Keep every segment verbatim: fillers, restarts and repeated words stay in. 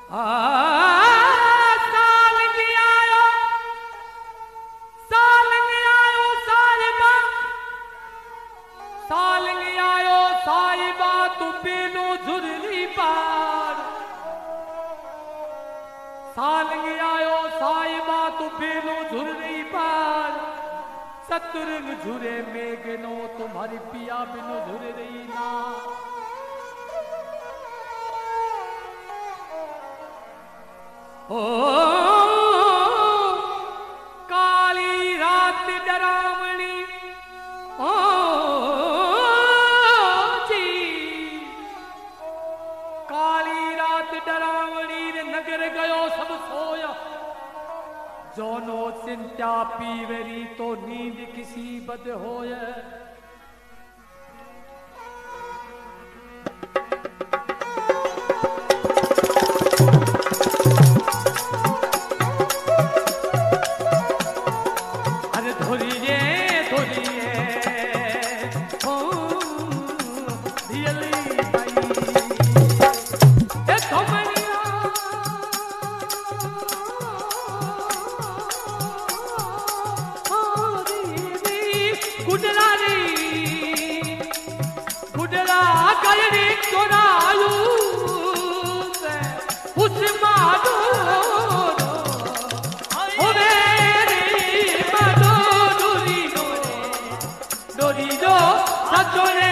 सतुरंग झुरे मेघनो तुम्हारी पिया बिनो झुरे रही ना। ओ काली रात डरावनी ओ जी काली रात डरावनी ने नगर गयो सब सोया। जोनो चिंता पीवरी तो नींद किसी बद होय। अरे धोरिए धोरिए ओ दियली भाई ए थमनिया गुडला रे गुडला गयरी चोरायू से उस माडो ओ मेरी माडो डोरी डोरी जो सचोरे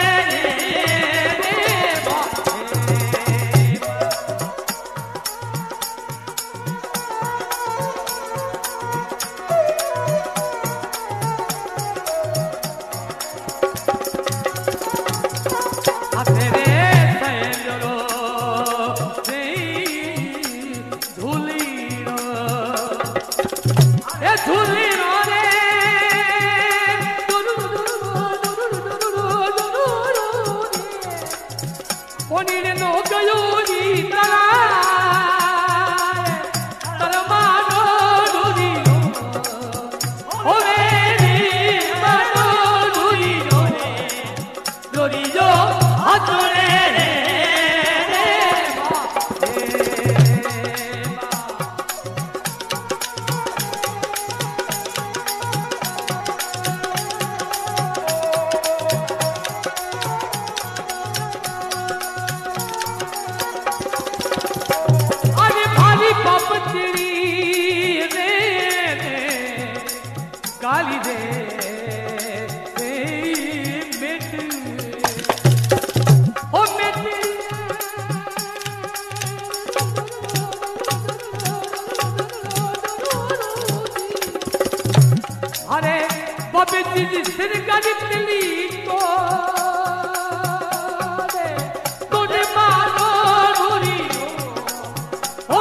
काली दे मिट ओ मिट अरे बबे जी सिर का निकली तो तुझे मारो दूरी ओ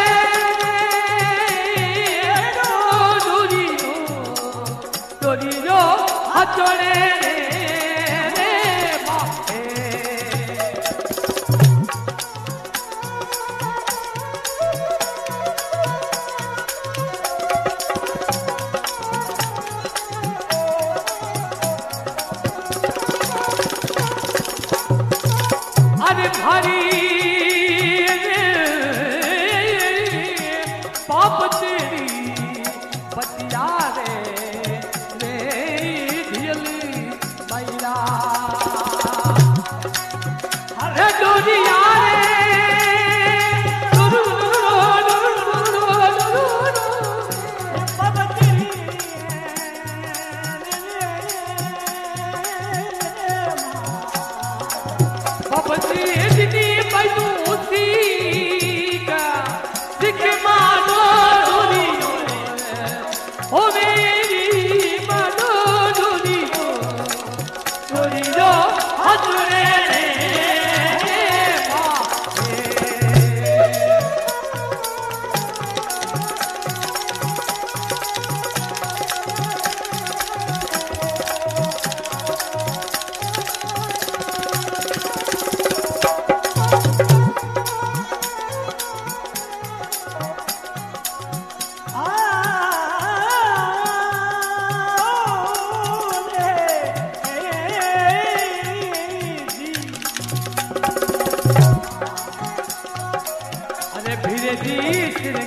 जो हथोड़े रे बापे अरे भारी पाप तेरी बतिया रे अरे डोरिया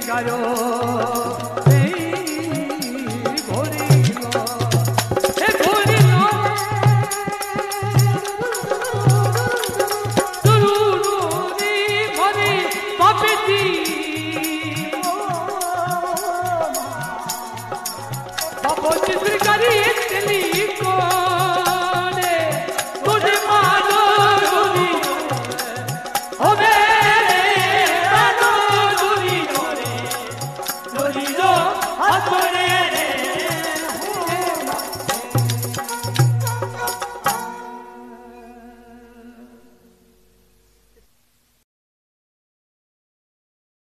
गयो Hasta